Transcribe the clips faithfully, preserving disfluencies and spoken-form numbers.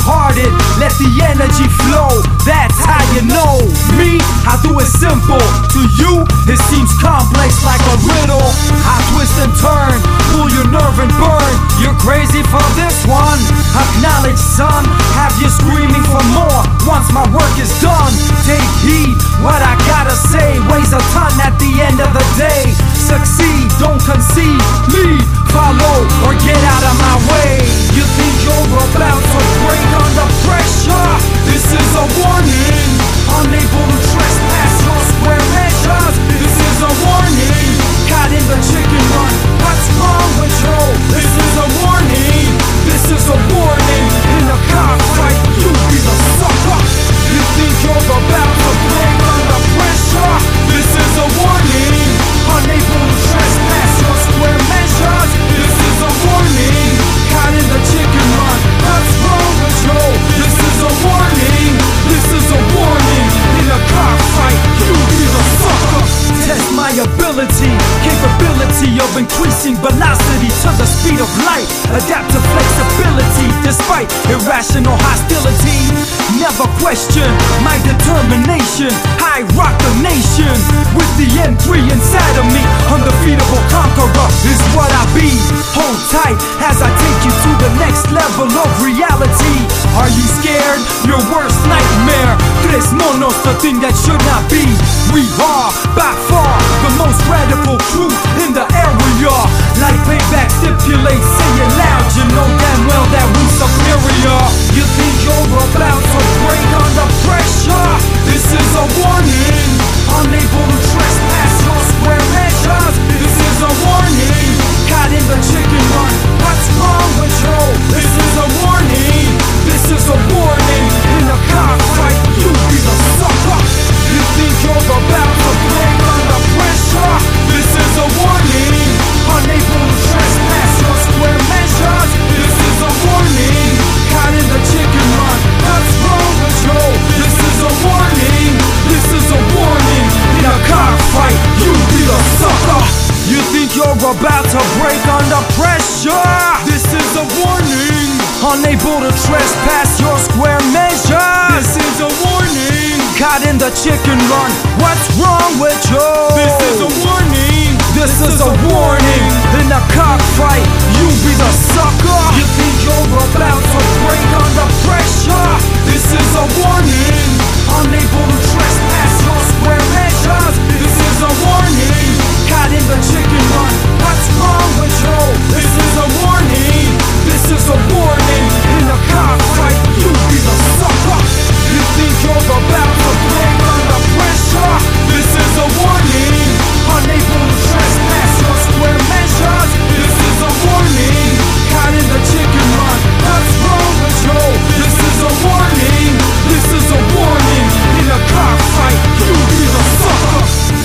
hearted, let the energy flow. That's how you know me, I do it simple. To you, it seems complex like a riddle. I twist and turn, pull your nerve and burn. You're crazy for this one. Acknowledge, son, have you screaming for more. Once my work is done, take heed. What I gotta say weighs a ton at the end of the day. Succeed, don't concede, lead, follow, or get out of my way. You think you're about to break under pressure? This is a warning. Unable to trespass your square measures. This is a warning. Caught in the chicken run. What's wrong with you? This is a warning. This is a warning. In a cockfight, you be the sucker. You think you're about to break under pressure? This is a warning. Unable to trespass your square measures. This is a warning. Caught in the chicken run. What's wrong with you? This is a warning. This is a warning. In a cockfight, you be the sucker. Test my ability, capability of increasing velocity to the speed of light. Adapt to flexibility despite irrational hostility. Never question my determination. I rock the nation with the N three inside of me. Undefeatable conqueror is what I be. Hold tight as I take you to the next level of reality. Are you scared? Your worst nightmare. Tres monos, the thing that should not be. We are by far the most radical crew in the area. Like payback stipulates, say it loud. You know damn well that we superior. You think you're about to break under pressure? This is a warning. Unable to trespass your square measures. This is a warning. Caught in the chicken run. What's wrong with you? This is a warning. This is a warning. In a cockfight, you be the sucker. You think you're about to break under pressure? This is a warning. Unable to trespass your square measures. This is a warning. Caught in the chicken run. What's wrong with you? This is a warning. This is a warning. In a cockfight, you be the sucker. You think you're about to break under pressure? This is a warning. Unable to trespass your square measures. This is a warning. Caught in the chicken run. What's wrong with you? This is a warning. This, this is, is a warning. In a cockfight, you be the sucker. You think you're about to break under pressure? This is a warning. Unable to trespass your square measures. This is a warning. Caught in the chicken run. What's wrong with you? This is a warning. This is a warning. In a cockfight, you be the sucker. You think you're about to break under pressure? This is a warning. Unable to trespass your square measures. This is a warning. Caught in the chicken run. What's wrong with you? This is a warning. This is a warning. In a cockfight, you be the sucker.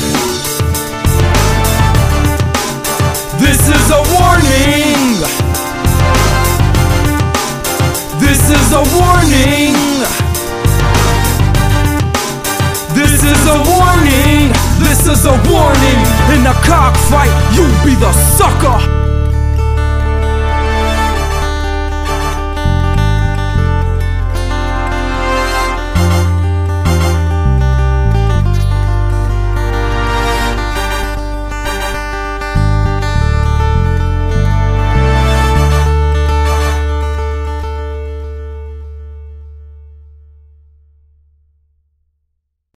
This is a warning. This is a warning. This is a warning. This is a warning. In a cockfight, you be the sucker.